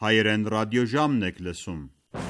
Հայերեն ռադիոժամն եք լսում։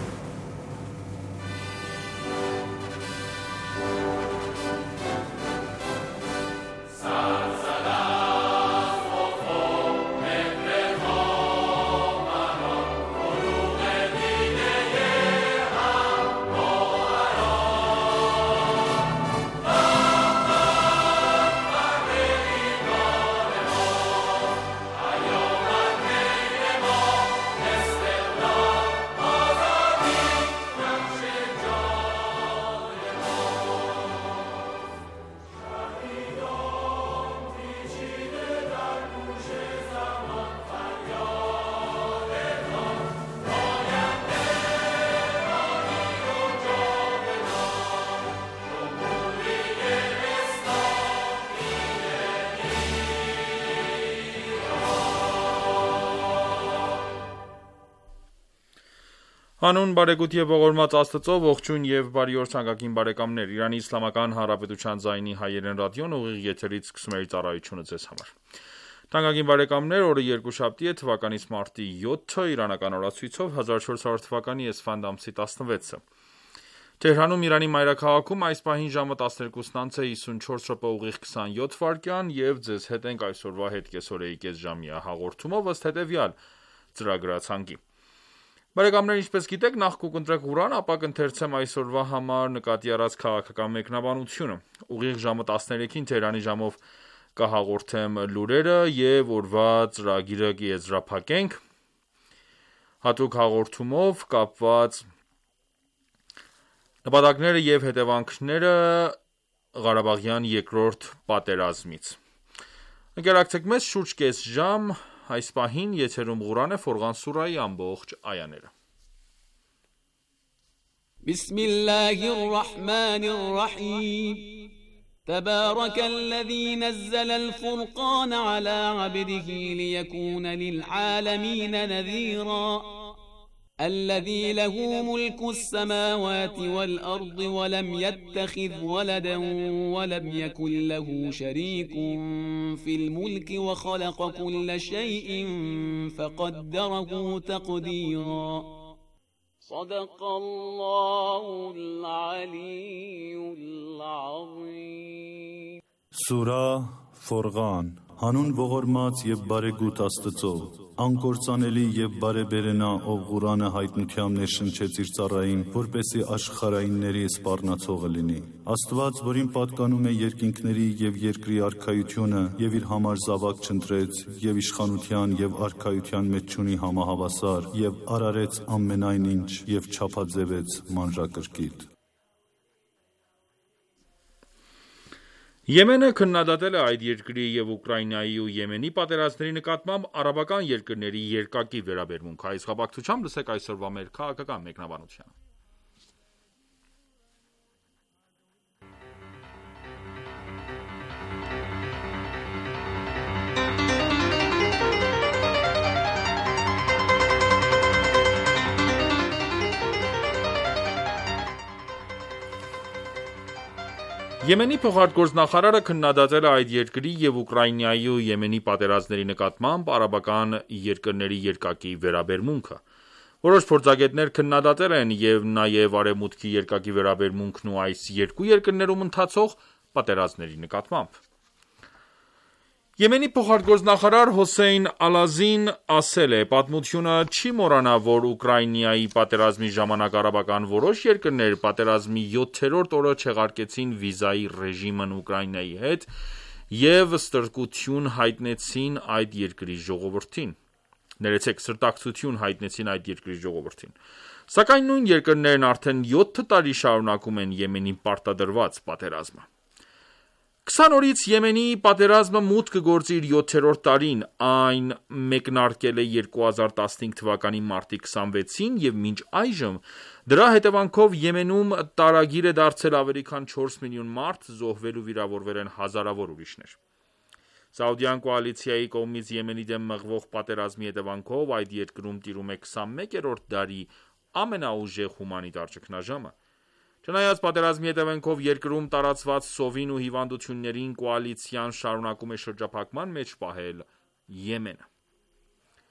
Հանուն բարեգութ և ողորմած Աստծո, ողջույն և բարի օր թանկագին բարեկամներ, Իրանի Իսլամական Հանրապետության ձայնի հայերեն ռադիոն ուղիղ եթերից սկսում է իր ծառայությունը ձեզ համար։ Թանկագին բարեկամներ, օրը երկուշաբթի է, թվականից մարտի 7-ը, իրանական օրացույցով 1400 թվականի էսֆանդ ամսի 16-ը։ Թեհրանում Իրանի մայրաքաղաքում այս պահին ժամը 12:54 ուղիղ 27 վայրկյան և ձեզ հետ ենք այսօրվա հետկեսօրեի կեսժամյա հաղորդումով ըստ հետևյալ ծրագրացանկի։ Բարեկամներ, ինչպես գիտեք, նախ կընտրեք Ղուրան, ապա կընթերցեմ այսօրվա համար նկատի առած քաղաքական մեկնաբանությունը։ Ուղիղ ժամը 13-ին Թեհրանի ժամով կհաղորդեմ լուրերը և օրվա ծրագիրը կեզրափակենք հատուկ հաղորդումով կապված նպատակները և հետևանքները Ղարաբաղյան երկրորդ պատերազմից։ Ընկերակցեք մեզ շուրջ կես ժամ, այս պահին եթերում Ղուրան է, Ֆորղան սուրահի ամբողջ այաները։ Բիսմիլլահիր ռահմանիր ռահիմ تبارك الذي نزل الفرقان على عبده ليكون للعالمين نذيرا الذي له ملك السماوات والأرض ولم يتخذ ولدا ولم يكن له شريك في الملك وخلق كل شيء فقدره تقديرا صدق الله العلي العظيم Սուրահ Ֆորղան Հանուն ողորմած և բարեգութ Աստծո, անկործանելի և բարեբերենա, ով Ղուրանը հայտնությամբ ներշնչեց իր ծառային, որպեսզի աշխարհայինների սպառնացողը լինի։ Աստված, որին պատկանում է երկինքների և երկրի արքայությունը, և իր համար զավակ չընտրեց, և իշխանության և արքայության մեջ չունի համահավասար, և արարեց ամենայն ինչ, և չափաձևեց մանրակրկիտ։ Եմենը քննադատել է այդ երկրի և Ուկրաինայի ու Եմենի պատերազմների նկատմամբ արաբական երկրների երկակի վերաբերմունքը։ Այս կապակցությամբ լսեք այսօրվա մեր քաղաքական մեկնաբանությունը։ Եմենի փոխարտգործնախարարը քննադատել է այդ երկրի և Ուկրաինայի ու Եմենի պատերազմների նկատմամբ արաբական երկրների երկակի վերաբերմունքը։ Որոշ փորձագետներ քննադատել են և նաև Արևմուտքի երկակի վերաբերմունքն ու այս երկու երկրներում ընթացող պատերազմների նկատմամբ։ Եմենի փոխարտգործնախարար Հոսեյն Ալազին ասել է. «Պատմությունը չի մոռանա, որ Ուկրաինայի պատերազմի ժամանակ արաբական որոշ երկրներ պատերազմի 7-րդ օրը չեղարկեցին վիզայի ռեժիմն Ուկրաինայի հետ և ստրկություն հայտնեցին այդ երկրի ժողովրդին։ Սրտակցություն հայտնեցին այդ երկրի ժողովրդին։ Սակայն նույն երկրներն արդեն 7 տարի շարունակում են Եմենի պարտադրված պատերազմը։ 20 օրից Եմենի պատերազմը մուտք կգործի իր 7-րդ տարին, այն մեկնարկել է 2015 թվականի մարտի 26-ին և մինչ այժմ դրա հետևանքով Եմենում տարագիր է դարձել ավելի քան 4 միլիոն մարդ, զոհվել ու վիրավորվել են հազարավոր ուրիշներ։ Սաուդյան կոալիցիայի կողմից Եմենի դեմ մղվող պատերազմի հետևանքով այդ երկրում տիրում է 21-րդ դարի ամենաուժեղ հումանիտար ճգնաժամը։ Չնայած պատերազմի հետևանքով երկրում տարածված սովին ու հիվանդություններին, կոալիցիան շարունակում է շրջափակման մեջ պահել Եմենը։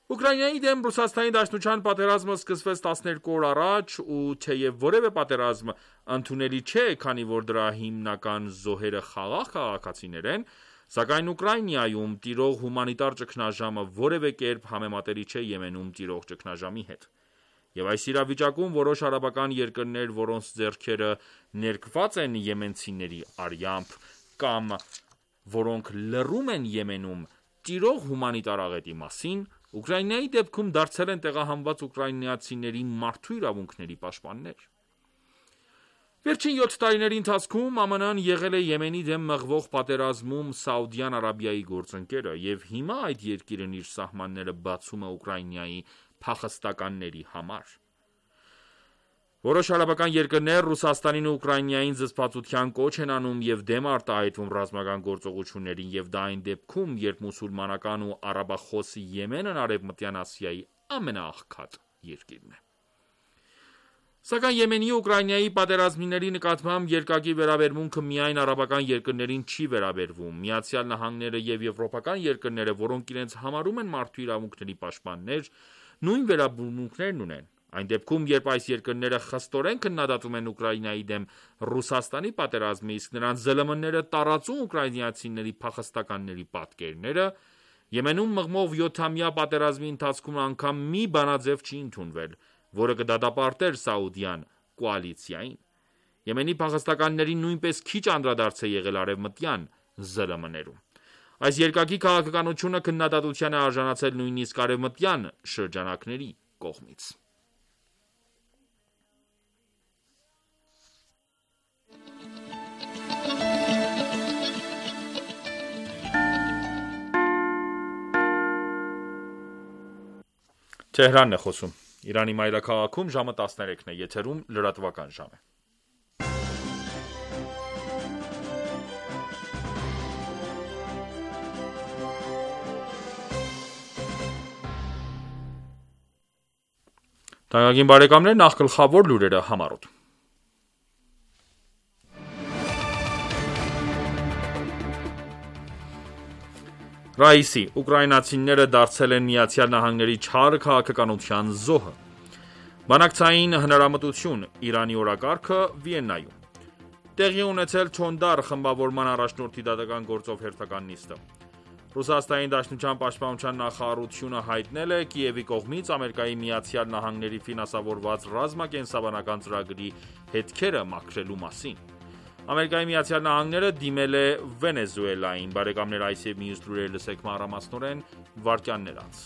Ուկրաինայի դեմ Ռուսաստանի Դաշնության պատերազմը սկսվեց 12 օր առաջ ու թեև որևէ պատերազմ ընդունելի չէ, քանի որ դրա հիմնական զոհերը խաղաղ քաղաքացիներ են, սակայն Ուկրաինայում տիրող հումանիտար ճգնաժամը որևէ կերպ համեմատելի չէ Եմենում տիրող ճգնաժամի հետ։ Եվ այս իրավիճակում որոշ արաբական երկրներ, որոնց ձեռքերը ներկված են եմենցիների արյամբ կամ որոնք լռում են Եմենում տիրող հումանիտար աղետի մասին, Ուկրաինայի դեպքում դարձել են տեղահանված ուկրաինացիների մարդու իրավունքների պաշտպաններ։ Վերջին 7 տարիների ընթացքում ԱՄՆ-ն եղել է Եմենի դեմ մղվող պատերազմում Սաուդյան Արաբիայի գործընկերը, եւ հիմա այդ երկիրն իր սահմանները բացում է Ուկրաինայի փախստականների համար։ Որոշ արաբական երկրներ Ռուսաստանին ու Ուկրաինային զսպվածության կոչ են անում եւ դեմ արտահայտվում ռազմական գործողություններին եւ դա այն դեպքում, երբ մուսուլմանական ու արաբախոս Եմենն Արևմտյան Ասիայի ամենաաղքատ երկիրն է։ Սակայն Եմենի ու Ուկրաինայի պատերազմիների նկատմամբ երկակի վերաբերմունքը միայն արաբական երկրներին չի վերաբերվում։ Միացյալ Նահանգները եւ եվրոպական երկրները, որոնք իրենց համարում են մարդու իրավունքների պաշտպաններ, նույն վերաբերմունքներն ունեն։ Այն դեպքում, երբ այս երկրները խստորեն քննադատում են Ուկրաինայի դեմ Ռուսաստանի պատերազմը, իսկ նրանց ԶԼՄ-ները տարածում ուկրաինացիների փախստականների պատկերները, Եմենում մղմով 7-ամյա պատերազմի ընթացքում անգամ մի բանաձև չի ընդունվել, որը կդատապարտեր Սաուդյան կոալիցիային։ Եմենի փախստականներին նույնպես քիչ անդրադարձ է եղել արևմտյան ԶԼՄ-ներում։ Այս երկակի քաղաքականությունը քննադատության է արժանացել նույնիսկ արևմտյան շրջանակների կողմից։ Թեհրանն է խոսում։ Իրանի մայրաքաղաքում ժամը 13-ն է, եթերում լրատվական ժամ է։ Թանկագին բարեկամներ, նախ գլխավոր լուրերը համառոտ։ Ռաիսի, ուկրաինացիները դարձել են Միացյալ Նահանգների չար քաղաքականության զոհը։ Բանակցային հնարամտություն, Իրանի օրակարգը Վիեննայում։ Տեղի ունեցել Չոնդար խմբավորման առաջնորդի դատական գործով հերթական նիստը։ Ռուսաստանի Դաշնության պաշտպանության նախարարությունը հայտնել է Կիևի կողմից Ամերիկայի Միացյալ Նահանգների ֆինանսավորված ռազմակենսաբանական ծրագրի հետքերը մաքրելու մասին։ Ամերիկայի Միացյալ Նահանգները դիմել է Վենեսուելային։ Բարեկամներ, այս եւ մյուս լուրերը լսեք մանրամասնորեն վարքյաններ անց։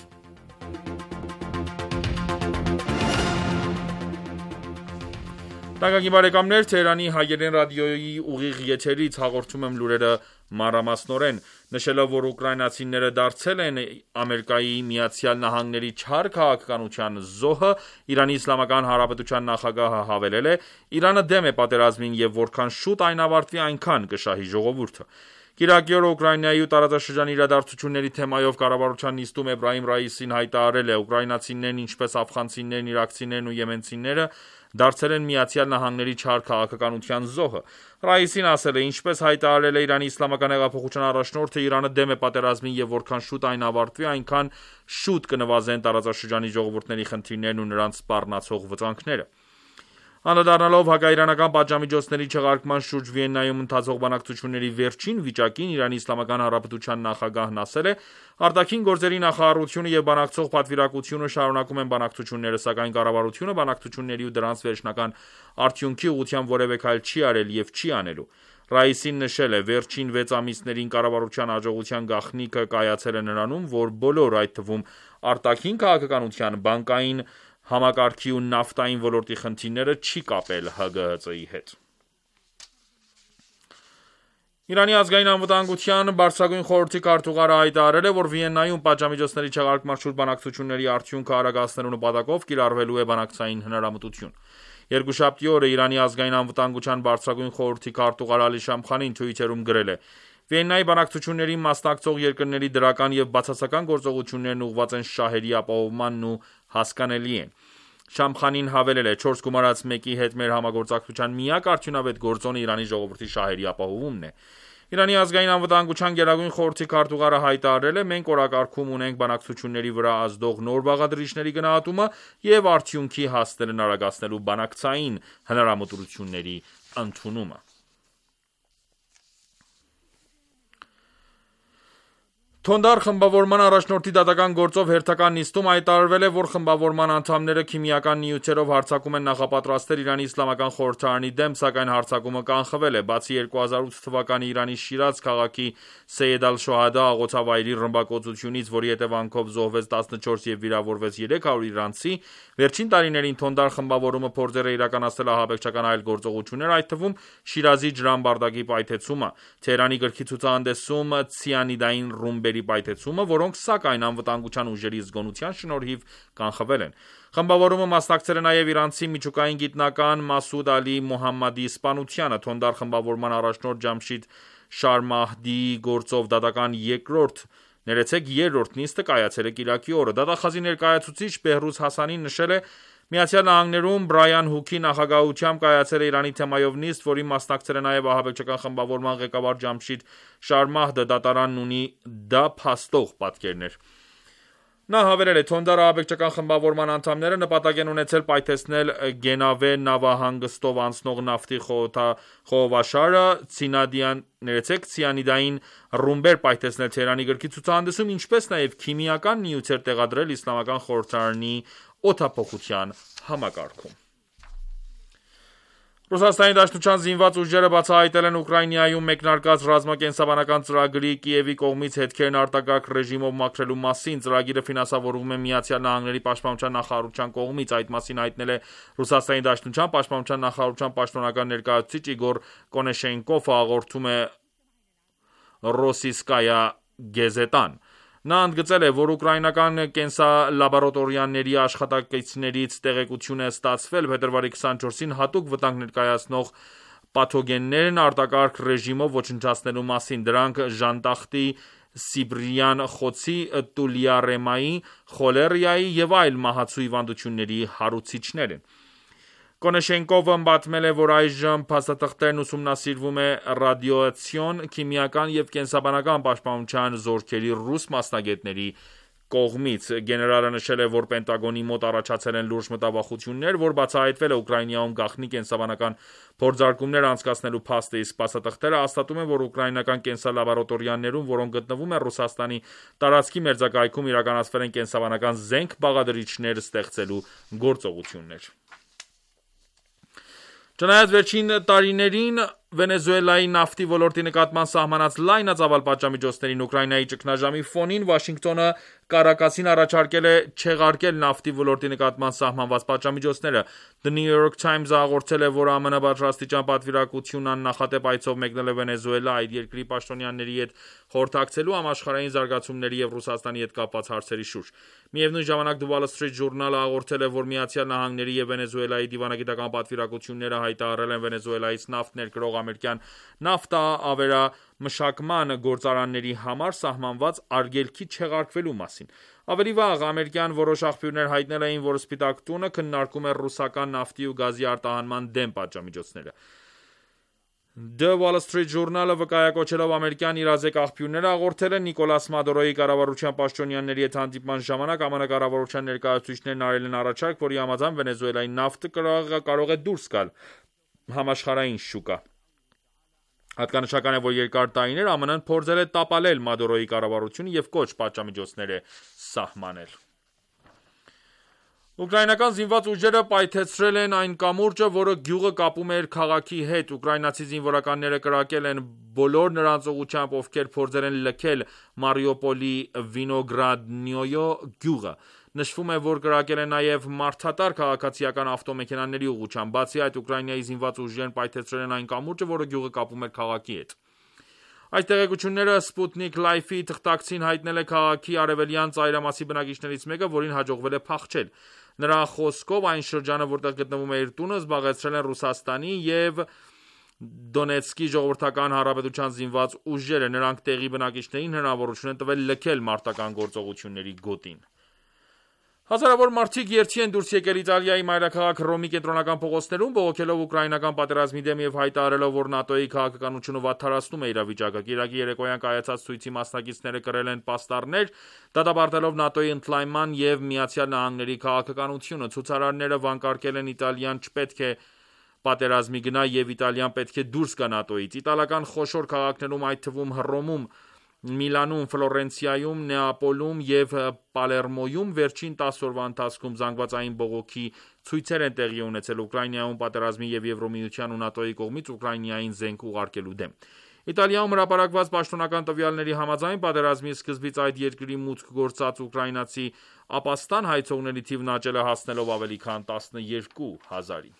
Թանկագին բարեկամներ, Թեհրանի հայերեն ռադիոյի ուղիղ եթերից հաղորդում եմ լուրերը մանրամասնորեն, նշելով, որ ուկրաինացիները դարձել են Ամերիկայի Միացյալ Նահանգների չար քաղաքականության զոհը, Իրանի Իսլամական Հանրապետության նախագահը հավելել է. Իրանը դեմ է պատերազմին եւ որքան շուտ այն ավարտվի, այնքան կշահի ժողովուրդը։ Կիրակի օրը Ուկրաինայի ու տարածաշրջանի իրադարձությունների թեմայով կառավարության նիստում Էբրահիմ Ռաիսին հայտարարել է. ուկրաինացիներն, ինչպես աֆղանցիներն, իրաքցիներն ու եմենցիները դարձել են Միացյալ Նահանգների չար քաղաքականության զոհը։ Ռաիսին ասել է. ինչպես հայտարարել է Իրանի Իսլամական հեղափոխության առաջնորդը, Իրանը դեմ է պատերազմին եւ որքան շուտ այն ավարտվի, այնքան շուտ կնվազեն տարածաշրջանի ժողովուրդների խնդիրներն ու նրանց սպառնացող վտանգները։ Անդրադառնալով հակաիրանական պատժամիջոցների չեղարկման շուրջ Վիեննայում ընթացող բանակցությունների վերջին վիճակին, Իրանի Իսլամական Հանրապետության նախագահն ասել է. արտաքին գործերի նախարարությունը եւ բանակցող պատվիրակությունը շարունակում են բանակցությունները, սակայն կառավարությունը բանակցությունների ու դրանց վերջնական արդյունքի ուղղությամբ որևէ քայլ չի արել եւ չի անելու։ Ռաիսին նշել է. վերջին 6 ամիսներին կառավարության հաջողության գաղտնիքը կայացել է նրանում, որ բոլոր, այդ թվում արտաքին քաղաքականության, բանկային համակարգի ու նավթային ոլորտի խնդիրները չի կապել ՀԳՀԾ-ի հետ։ Իրանի ազգային անվտանգության բարձրագույն խորհրդի քարտուղարը հայտարարել է, որ Վիեննայում պատժամիջոցների չեղարկման շուրջ բանակցությունների արդյունքը արագացնելու նպատակով կիրառվելու է բանակցային հնարամտություն։ Երկուշաբթի օրը Իրանի ազգային անվտանգության բարձրագույն խորհրդի քարտուղար Ալի Շամխանին Twitter-ում գրել է. Վիեննայի բանակցություններին մասնակցող երկրների դրական եւ բացասական գործողություններն ուղղված են շահերի ապահովմանն ու հասկանալի են։ Շամխանին հավելել է. 4 գումարած մեկի հետ մեր համագործակցության միակ արդյունավետ գործոնը Իրանի ժողովրդի շահերի ապահովումն է։ Իրանի ազգային անվտանգության գերագույն խորհրդի քարտուղարը հայտարարել է. մենք օրակարգում ունենք բանակցությունների վրա ազդող նոր բաղադրիչների գնահատումը և արդյունքի հասնելն արագացնելու բանակցային հնարամտությունների ընդունումը։ Թոնդար խմբավորման առաջնորդի դատական գործով հերթական նիստում հայտարարվել է, որ խմբավորման անդամները քիմիական նյութերով հարձակում են նախապատրաստել Իրանի Իսլամական Խորհրդարանի դեմ, սակայն հարձակումը կանխվել է։ Բացի 2008 թվականի Իրանի Շիրազ քաղաքի Սեյեդ Ալ-Շոհադա աղոթավայրի ռմբակոծությունից, որի հետևանքով զոհվեց 14 և վիրավորվեց 300 իրանցի, վերջին տարիներին Թոնդար խմբավորումը փորձել է իրականացնել ահաբեկչական այլ գործողություններ, այդ թվում Շիրազի ջրամբարդակի պայթեցումը, Թեհրանի գրքի ցուցահանդեսում ցիանիդային ռումբերի պայթեցումը, որոնք սակայն անվտանգության ուժերի զգոնության շնորհիվ կանխվել են։ Խմբավորումը մասնակցել է նաև իրանցի միջուկային գիտնական Մասուդ Ալի Մոհամմադի սպանությանը։ Թոնդար խմբավորման առաջնորդ Ջամշիդ Շարմահդիի գործով դատական երրորդ նիստը կայացել է կիրակի օրը։ Դատախազի ներկայացուցիչ Բեհրուզ Հասանին նշել է. ԱՄՆ-ում Բրայան Հուքի նախագահությամբ կայացել է Իրանի թեմայով նիստ, որին մասնակցել է նաև ահաբեկչական խմբավորման ղեկավար Ջամշիդ Շարմահդը, դատարանն ունի դա փաստող պատկերներ։ Նա հավելել է. Թոնդար ահաբեկչական խմբավորման անդամները նպատակ են ունեցել պայթեցնել Գենավե նավահանգստով անցնող նավթի խողովաշարը, ցիանիդային ռումբեր պայթեցնել Թեհրանի գրքի ցուցահանդեսում, ինչպես նաև քիմիական նյութեր տեղադրել Իսլամական Խորհրդարանի օդափոխության համակարգում։ Ռուսաստանի Դաշնության զինված ուժերը բացահայտել են Ուկրաինայում մեկնարկած ռազմակենսաբանական ծրագրի Կիևի կողմից հետքերն արտակարգ ռեժիմով մաքրելու մասին։ Ծրագիրը ֆինանսավորվում է ԱՄՆ-ի պաշտպանության նախարարության կողմից։ Այդ մասին հայտնել է Ռուսաստանի Դաշնության պաշտպանության նախարարության պաշտոնական ներկայացուցիչ Իգոր Կոնեշենկովը, հաղորդում է Ռոսիսկայա գեզետան։ Նա ընդգծել է, որ ուկրաինական կենսալաբորատորիաների աշխատակիցներից տեղեկություն է ստացվել փետրվարի 24-ին հատուկ վտանգ ներկայացնող պաթոգեններն արտակարգ ռեժիմով ոչնչացնելու մասին։ Դրանք ժանտախտի, սիբիրյան խոցի, տուլիարեմայի, խոլերիայի և այլ մահացու հիվանդությունների հարուցիչներ են։ Կոնեշենկովը պատմել է, որ այժմ փաստաթղթերն ուսումնասիրվում է ռադիացիոն, քիմիական և կենսաբանական պաշտպանության զորքերի ռուս մասնագետների կողմից։ Գեներալը նշել է, որ Պենտագոնի մոտ առաջացել են լուրջ մտավախություններ, որ բացահայտվել է Ուկրաինայում գաղտնի կենսաբանական փորձարկումներ անցկացնելու փաստը, իսկ փաստաթղթերը հաստատում են, որ ուկրաինական կենսալաբորատորիաներում, որոնք գտնվում են Ռուսաստանի տարածքի մերձակայքում, իրականացվել են կենսաբանական զենք բաղադրիչներ ստեղծելու գործողություններ։ Չնայած վերջին տարիներին Վենեսուելայի նավթի ոլորտի նկատմամբ սահմանած լայնածավալ պատժամիջոցներին Ուկրաինայի ճգնաժամի ֆոնին Վաշինգտոնը Կարակասին առաջարկել է չեղարկել նավթի ոլորտի նկատմամբ սահմանված պատժամիջոցները։ The New York Times-ը հաղորդել է, որ ԱՄՆ բարձրաստիճան պատվիրակությունն աննախադեպ այցով մեկնել է Վենեսուելա այդ երկրի պաշտոնյաների հետ խորհրդակցելու համաշխարհային զարգացումների և Ռուսաստանի հետ կապված հարցերի շուրջ։ Միևնույն ժամանակ The Wall Street Journal-ը հաղորդել է, որ ԱՄՆ-ի և Վենեսուելայի դիվանագիտական պատվիրակությունները հայտարարել են Վենեսուելայից նավթ ներկրող ամերիկյան նավթավերամշակման գործարանների համար սահմանված արգելքի չեղարկվելու մասին։ Ավելի վաղ ամերիկյան որոշ աղբյուրներ հայտնել էին, որ Սպիտակ տունը քննարկում է ռուսական նավթի ու գազի արտահանման դեմ պատժամիջոցները։ The Wall Street Journal-ը վկայակոչելով ամերիկյան իրազեկ աղբյուրները հաղորդել են Նիկոլաս Մադուրոյի կառավարության պաշտոնյաների հետ հանդիպման ժամանակ ԱՄՆ կառավարության ներկայացուցիչներն արել են առաջարկ, որի համաձայն Վենեսուելայի նավթը կարող է դուրս գալ համաշխարհային շուկա։ Հատկանշական է, որ երկար տարիներ ԱՄՆ-ն փորձել է տապալել Մադուրոյի կառավարությունը և կոչ պատժամիջոցներ է սահմանել։ Ուկրաինական զինված ուժերը պայթեցրել են այն կամուրջը, որը գյուղը կապում էր քաղաքի հետ։ Ուկրաինացի զինվորականները կրակել են բոլոր նրանց ուղղությամբ, ովքեր փորձել են լքել Մարիուպոլի Վինոգրադնոյո գյուղը։ Նշվում է, որ կրակել են նաև մարդատար քաղաքացիական ավտոմեքենաների ուղղությամբ։ Բացի այդ, Ուկրաինայի զինված ուժերն պայթեցրել են այն կամուրջը, որը գյուղը կապում էր քաղաքի հետ։ Այս տեղեկությունները Sputnik Life-ի թղթակցին հայտնել է քաղաքի արևելյան ծայրամասի բնակիչներից մեկը, որին հաջողվել է փախչել։ Նրա խոսքով այն շրջանը, որտեղ գտնվում է իր տունը, զբաղեցրել են Ռուսաստանի և Դոնեցկի ժողովրդական հանրապետության զինված ուժերը։ Նրանք տեղի բնակիչներին հնարավորություն են տվել լքել մարտական գործողությունների գոտին։ Հազարավոր մարդիկ երթի են դուրս եկել Իտալիայի մայրաքաղաք Հռոմի կենտրոնական փողոցներում, բողոքելով ուկրաինական պատերազմի դեմ եւ հայտարարելով, որ ՆԱՏՕ-ի քաղաքականությունը վատթարացնում է իրավիճակը։ Կիրակի երեկոյան կայացած ցույցի մասնակիցները կրել են պաստառներ, դատապարտելով ՆԱՏՕ-ի ընդլայնման եւ ԱՄՆ-ի քաղաքականությունը։ Ցուցարարները վանկարկել են Իտալիան չպետք է պատերազմի գնա եւ Իտալիան պետք է դուրս գա ՆԱՏՕ-ից։ Իտալական խոշոր քաղաքներում, այդ թվում Հռոմում, Միլանում, Ֆլորենցիայում, Նեապոլում եւ Պալերմոյում վերջին 10 օրվա ընթացքում զանգվածային բողոքի ցույցեր են տեղի ունեցել Ուկրաինայում պատերազմի եւ Եվրոմիության ու ՆԱՏՕ-ի կողմից Ուկրաինային զենք ուղարկելու դեմ։ Իտալիայում հրապարակված պաշտոնական տվյալների համաձայն պատերազմի սկզբից այդ երկրի մուտք գործած ուկրաինացի ապաստան հայցողների թիվն աճել է հասնելով ավելի քան 12,000-ի։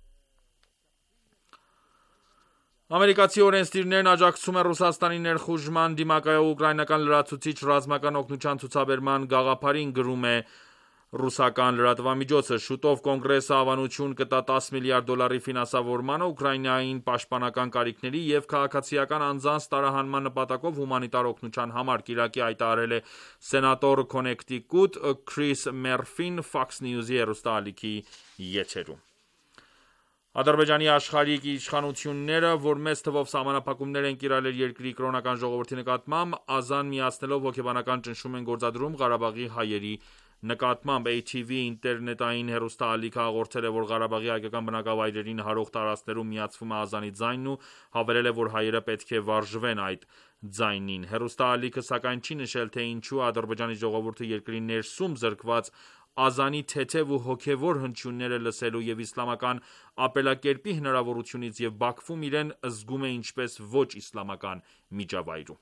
Ամերիկացի օրենսդիրներն աջակցում են Ռուսաստանի ներխուժման դիմակայող ուկրաինական լրացուցիչ ռազմական օգնության ցուցաբերման գաղափարին, գրում է ռուսական լրատվամիջոցը։ Շուտով կոնգրեսը հավանություն կտա $10 միլիարդ ֆինանսավորմանը Ուկրաինային պաշտպանական կարիքների եւ քաղաքացիական անձանց տարահանման նպատակով հումանիտար օգնության համար, կիրակի հայտարարել է սենատոր Քոնեկտիկուտ Քրիս Մերֆին Fox News-ի հեռուստաալիքի եթերում։ Ադրբեջանի աշխարհիկ իշխանությունները, որ մեծ թվով սահմանափակումներ են կիրառել երկրի կրոնական ժողովրդի նկատմամբ, ազան միացնելով հոգեբանական ճնշում են գործադրում Ղարաբաղի հայերի նկատմամբ։ ATV ինտերնետային հեռուստաալիքը հաղորդել է, որ Ղարաբաղի հայկական բնակավայրերին հարող տարածքներում միացվում է ազանի ձայնն ու հավելել է, որ հայերը պետք է վարժվեն այդ ձայնին։ Հեռուստաալիքը սակայն չի նշել, թե ինչու Ադրբեջանի ժողովուրդը երկրի ներսում զրկված ազանի թեթև ու հոգևոր հնչյունները լսելու եւ իսլամական ապրելակերպի հնարավորությունից եւ Բաքվում իրեն զգում է ինչպես ոչ իսլամական միջավայրում։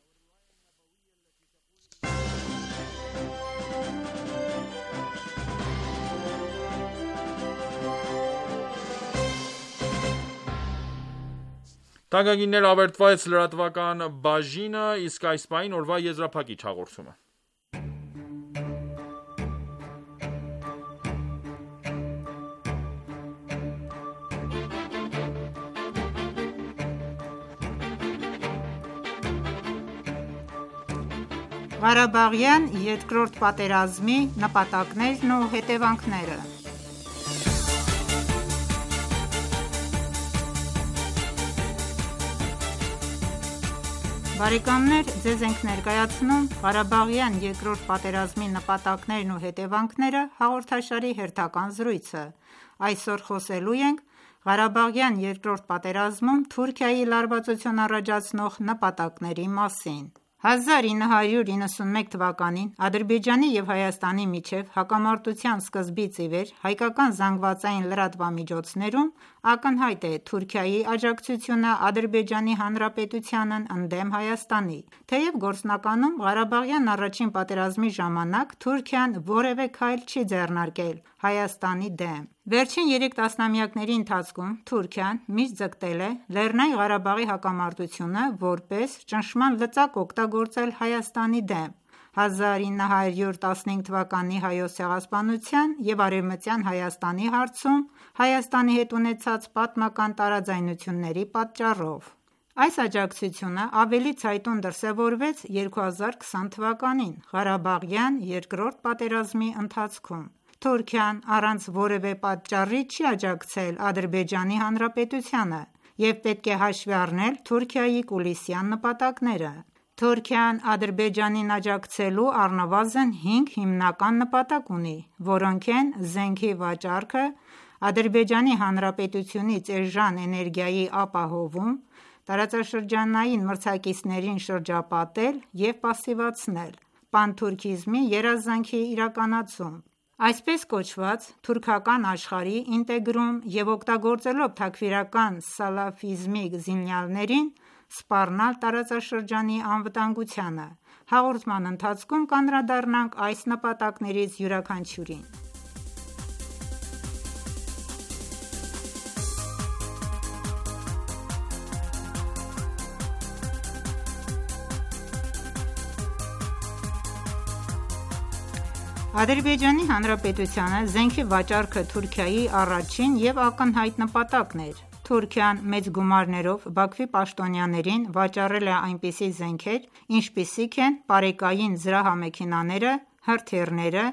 Տանկագիններ ավարտվեց լրատվական բաժինը, իսկ այս պահին օրվա եզրափակիչ հաղորդումը։ Ղարաբաղյան երկրորդ պատերազմի նպատակներն ու հետևանքները։ Բարեկամներ, ձեզ ենք ներկայացնում Ղարաբաղյան երկրորդ պատերազմի նպատակներն ու հետևանքները հաղորդաշարի հերթական զրույցը։ Այսօր խոսելու ենք Ղարաբաղյան երկրորդ պատերազմում Թուրքիայի լարվածություն առաջացնող նպատակների մասին։ 1991 թվականին Ադրբեջանի և Հայաստանի միջև հակամարտության սկզբից ի վեր հայկական զանգվածային լրատվամիջոցներում ակնհայտ է Թուրքիայի աջակցությունը Ադրբեջանի Հանրապետությանն ընդդեմ Հայաստանի։ Թեև գործնականում Ղարաբաղյան առաջին պատերազմի ժամանակ Թուրքիան որևէ քայլ չի ձեռնարկել Հայաստանի դեմ։ Վերջին 3 տասնամյակների ընթացքում Թուրքիան միշտ ձգտել է Լեռնային Ղարաբաղի հակամարտությունը որպես ճնշման լծակ օգտագործել Հայաստանի դեմ։ 1915 թվականի Հայոց ցեղասպանության և Արևմտյան Հայաստանի հարցում Հայաստանի հետ ունեցած պատմական տարաձայնությունների պատճառով։ Այս աջակցությունը ավելի ցայտուն դրսևորվեց 2020 թվականին Ղարաբաղյան երկրորդ պատերազմի ընթացքում։ Թուրքիան առանց որևէ պատճառի չի աջակցել Ադրբեջանի Հանրապետությանը և պետք է հաշվի առնել Թուրքիայի կուլիսային նպատակները։ Թուրքիան Ադրբեջանին աջակցելու առնվազն 5 հիմնական նպատակ ունի, որոնք են զենքի վաճառքը, Ադրբեջանի Հանրապետությունից էժան էներգիայի ապահովում, տարածաշրջանային մրցակիցներին շրջապատել և պասիվացնել, պանթուրքիզմի երազանքի իրականացում։ Այսպես կոչված թուրքական աշխարհի ինտեգրում և օգտագործելով թաքֆիրական սալաֆիզմի զինյալներին սպառնալ տարածաշրջանի անվտանգությանը։ Հաղորդման ընթացքում կանդրադառնանք այս նպատակներից յուրաքանչյուրին։ Ադրբեջանի Հանրապետությանը զենքի վաճառքը Թուրքիայի առաջին և ակնհայտ նպատակն էր։ Թուրքիան մեծ գումարներով Բաքվի պաշտոնյաներին վաճառել է այնպիսի զենքեր, ինչպիսիք են պարեկային զրահամեքենաները, հրթիռները,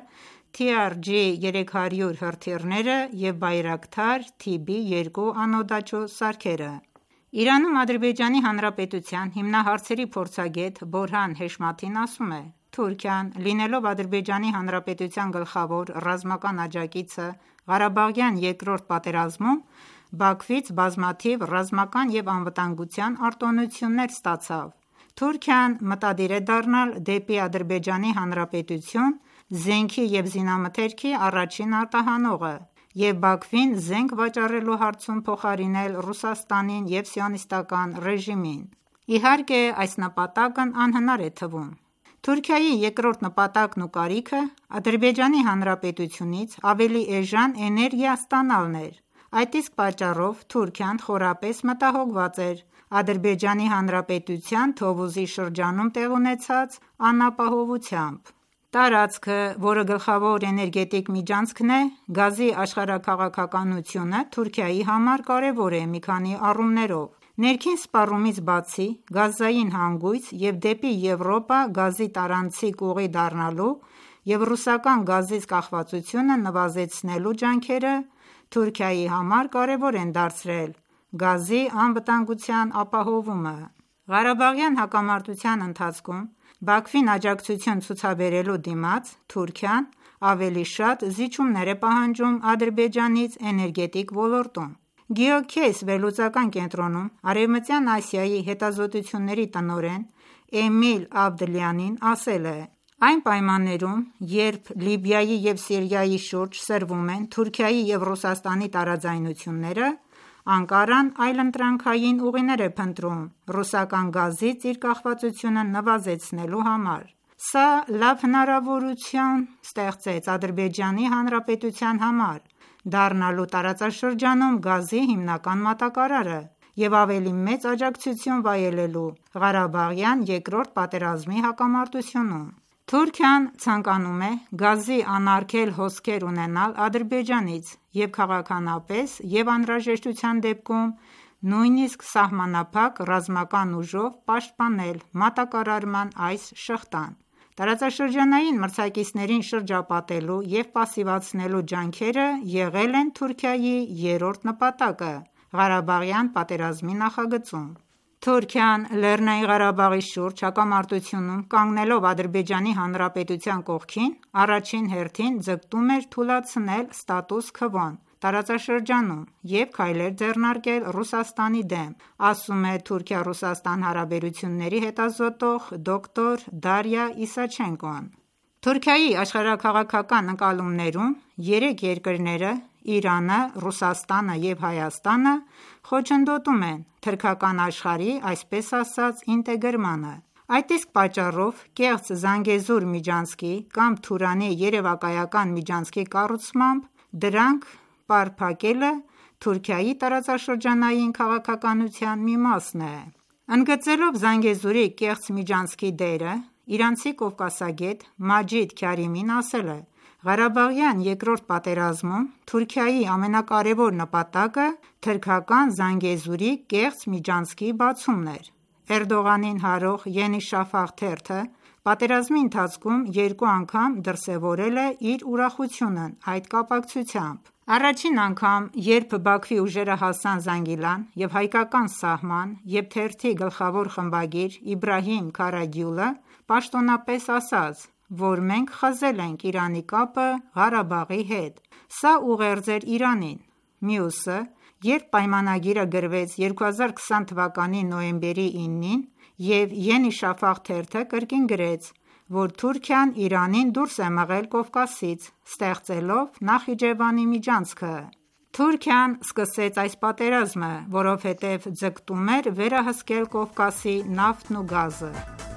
TRG-300 հրթիռները և Բայրակթար TB2 անօդաչու սարքերը։ Իրանում Ադրբեջանի Հանրապետության հիմնահարցերի փորձագետ Բորհան Հեշմաթին ասում է. «Թուրքիան, լինելով Ադրբեջանի Հանրապետության գլխավոր ռազմական աջակիցը Ղարաբաղյան երկրորդ պատերազմում, Բաքվից բազմաթիվ ռազմական և անվտանգության արտոնություններ ստացավ։ Թուրքիան մտադիր է դառնալ դեպի Ադրբեջանի Հանրապետություն զենքի և զինամթերքի առաջին արտահանողը և Բաքվին զենք վաճառելու հարցում փոխարինել Ռուսաստանին և Սիոնիստական ռեժիմին։ Իհարկե, այս նպատակն անհնար է թվում։ Թուրքիայի երկրորդ նպատակն ու կարիքը Ադրբեջանի Հանրապետությունից ավելի էժան էներգիա ստանալն էր։ Այդ իսկ պատճառով Թուրքիան խորապես մտահոգված էր Ադրբեջանի Հանրապետության Թովուզի շրջանում տեղի ունեցած անապահովությամբ։ Տարածքը, որը գլխավոր էներգետիկ միջանցքն է, գազի աշխարհաքաղաքականությունը Թուրքիայի համար կարևոր է մի քանի առումներով։ Ներքին սպառումից բացի, գազային հանգույց և դեպի Եվրոպա գազի տարանցիկ ուղի դառնալու և ռուսական գազից կախվածությունը նվազեցնելու ջանքերը Թուրքիայի համար կարևոր են դարձրել գազի անվտանգության ապահովումը։ Ղարաբաղյան հակամարտության ընթացքում Բաքվին աջակցություն ցուցաբերելու դիմաց Թուրքիան ավելի շատ զիջումներ է պահանջում Ադրբեջանից էներգետիկ ոլորտում։ Geocase վերլուծական կենտրոնում Արևմտյան Ասիայի հետազոտությունների տնօրեն Էմիլ Ավդլյանին ասել է. «Այն պայմաններում, երբ Լիբիայի և Սիրիայի շուրջ սրվում են Թուրքիայի և Ռուսաստանի տարաձայնությունները, Անկարան այլընտրանքային ուղիներ է փնտրում ռուսական գազից իր կախվածությունը նվազեցնելու համար։ Սա լավ հնարավորություն ստեղծեց Ադրբեջանի Հանրապետության համար դառնալու տարածաշրջանում գազի հիմնական մատակարարը և ավելի մեծ աջակցություն վայելելու Ղարաբաղյան երկրորդ պատերազմի հակամարտությունում։ Թուրքիան ցանկանում է գազի անարգել հոսքեր ունենալ Ադրբեջանից և քաղաքականապես և անհրաժեշտության դեպքում նույնիսկ սահմանափակ ռազմական ուժով պաշտպանել մատակարարման այս շղթան։ Տարածաշրջանային մրցակիցներին շրջապատելու և պասիվացնելու ջանքերը եղել են Թուրքիայի երրորդ նպատակը Ղարաբաղյան պատերազմի նախագծում։ Թուրքիան Լեռնային Ղարաբաղի շուրջ հակամարտությունում կանգնելով Ադրբեջանի Հանրապետության կողքին, առաջին հերթին ձգտում էր թուլացնել ստատուս քվոն տարածաշրջանում և քայլեր ձեռնարկել Ռուսաստանի դեմ, ասում է Թուրքիա-Ռուսաստան հարաբերությունների հետազոտող դոկտոր Դարիա Իսաչենկոն։ Թուրքիայի աշխարհաքաղաքական ընկալումներում երեք երկրները՝ Իրանը, Ռուսաստանը և Հայաստանը, խոչընդոտում են թուրքական աշխարհի այսպես ասած ինտեգրմանը։ Այդ իսկ պատճառով կեղծ Զանգեզուր միջանցքի կամ Թուրանի երևակայական միջանցքի կառուցմամբ դրանք պարփակելը Թուրքիայի տարածաշրջանային քաղաքականության մի մասն է։ Ընդգծելով Զանգեզուրի կեղծ միջանցքի դերը, իրանցի կովկասագետ Մաջիդ Քարիմին ասել է. «Ղարաբաղյան երկրորդ պատերազմում Թուրքիայի ամենակարևոր նպատակը թուրքական Զանգեզուրի կեղծ միջանցքի բացումն էր»։ Էրդողանին հարող Ենի Շաֆաղ թերթը պատերազմի ընթացքում երկու անգամ դրսևորել է իր ուրախությունն այդ կապակցությամբ։ Առաջին անգամ, երբ Բաքվի ուժերը հասան Զանգիլան և հայկական սահման և թերթի գլխավոր խմբագիր Իբրահիմ Քարագյուլը պաշտոնապես ասաց, որ մենք խզել ենք Իրանի կապը Ղարաբաղի հետ։ Սա ուղերձ էր Իրանին։ Մյուսը, երբ պայմանագիրը գրվեց 2020 թվականի նոյեմբերի 9-ին և Ենի Շաֆաղ թերթը կրկին գրեց, որ Թուրքիան Իրանին դուրս է մղել Կովկասից, ստեղծելով Նախիջևանի միջանցքը։ Թուրքիան սկսեց այս պատերազմը, որովհետև ձգտում էր վերահսկել Կովկասի նավթն ու գազը։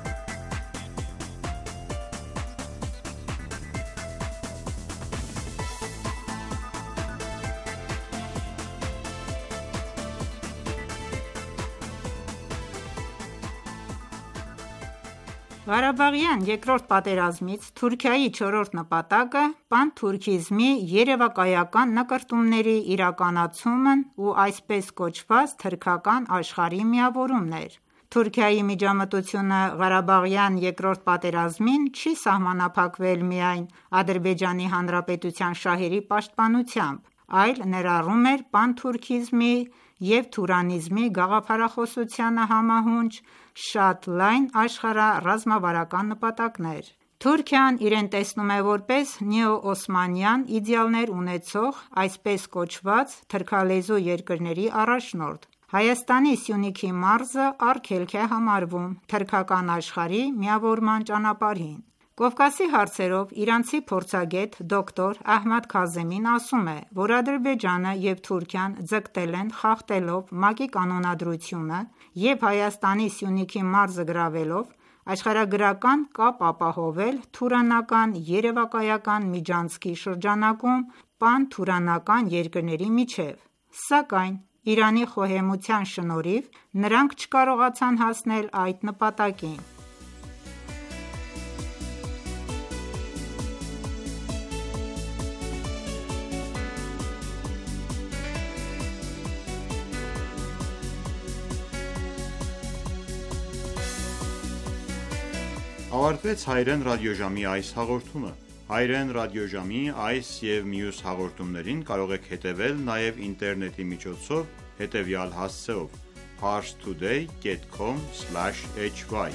Ղարաբաղյան երկրորդ պատերազմից Թուրքիայի չորրորդ նպատակը պանթուրքիզմի երևակայական նկրտումների իրականացումն ու այսպես կոչված թուրքական աշխարհի միավորումն էր։ Թուրքիայի միջամտությունը Ղարաբաղյան երկրորդ պատերազմին չի սահմանափակվել միայն Ադրբեջանի Հանրապետության շահերի պաշտպանությամբ, այլ ներառում էր պանթուրքիզմի և թուրանիզմի գաղափարախոսությանը համահունչ շատ լայն աշխարհառազմավարական նպատակներ։ Թուրքիան իրեն տեսնում է որպես նեոօսմանյան իդեալներ ունեցող այսպես կոչված թրքալեզու երկրների առաջնորդ։ Հայաստանի Սյունիքի մարզը արգելք է համարվում թրքական աշխարհի միավորման ճանապարհին։ Կովկասի հարցերով իրանցի փորձագետ դոկտոր Ահմադ Քազեմին ասում է, որ Ադրբեջանը և Թուրքիան ձգտել են խախտելով ՄԱԿ-ի կանոնադրությունը և Հայաստանի Սյունիքի մարզը գրավելով աշխարհագրական կապ ապահովել թուրանական երևակայական միջանցքի շրջանակում պանթուրանական երկրների միջև, սակայն Իրանի խոհեմության շնորհիվ նրանք չկարողացան հասնել այդ նպատակին։ Ավարտվեց հայրեն ռադիոժամի այս հաղորդումը։ Հայրեն ռադիոժամի այս և մյուս հաղորդումներին կարող եք հետևել նաև ինտերնետի միջոցով հետևյալ հասցեով՝ parstoday.com/hy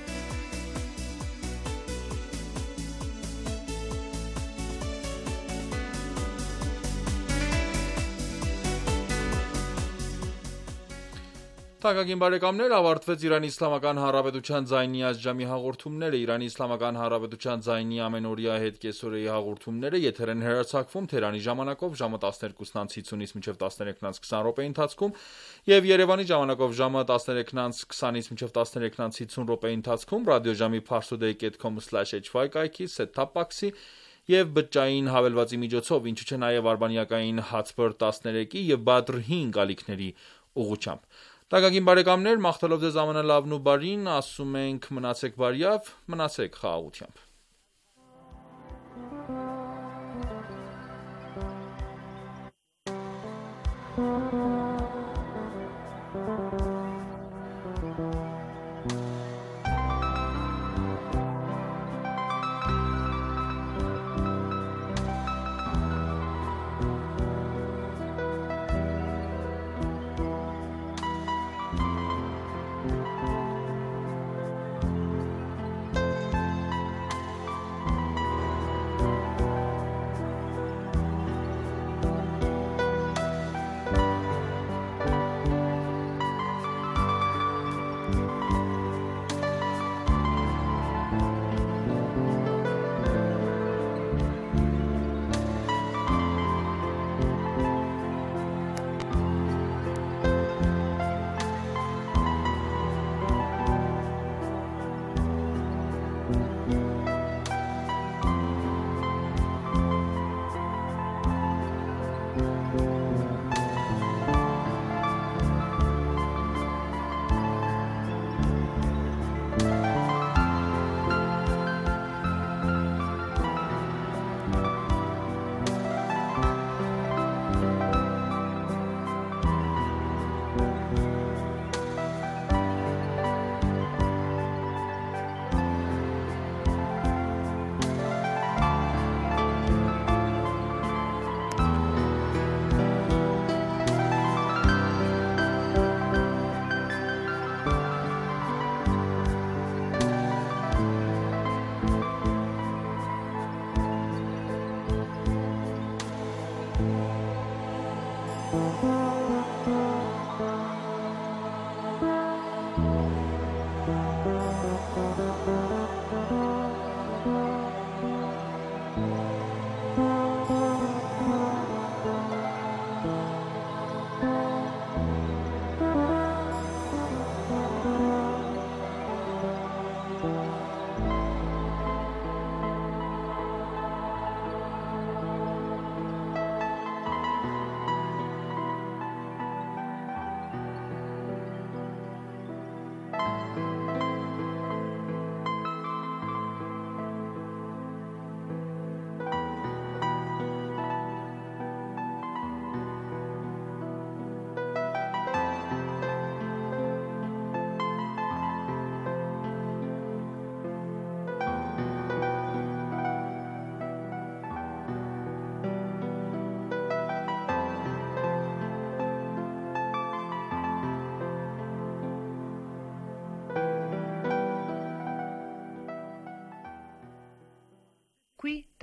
Թանկագին բարեկամներ, ավարտվեց Իրանի Իսլամական Հանրապետության ձայնի ազգամի հաղորդումները։ Իրանի Իսլամական Հանրապետության ձայնի ամենօրյա հետկեսօրեի հաղորդումները եթեր են հեռարձակվում Թեհրանի ժամանակով ժամը 12:50-ից մինչև 13:20 րոպեի ընթացքում և Երևանի ժամանակով ժամը 13:20-ից մինչև 13:50 րոպեի ընթացքում ռադիոժամի parstoday.com/hy կայքի set-top box-ի և բջջային հավելվածի միջոցով, ինչու չէ նաև արբանյակային Hotbird 13-ի և Badr 5 ալիքների ուղղությամբ։ Թանկագին բարեկամներ, մաղթելով ձեզ ամենալավն ու բարին, ասում ենք մնացեք բարյավ, մնացեք խաղաղությամբ։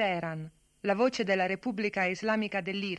Teheran, la voce della Repubblica Islamica dell'Iran.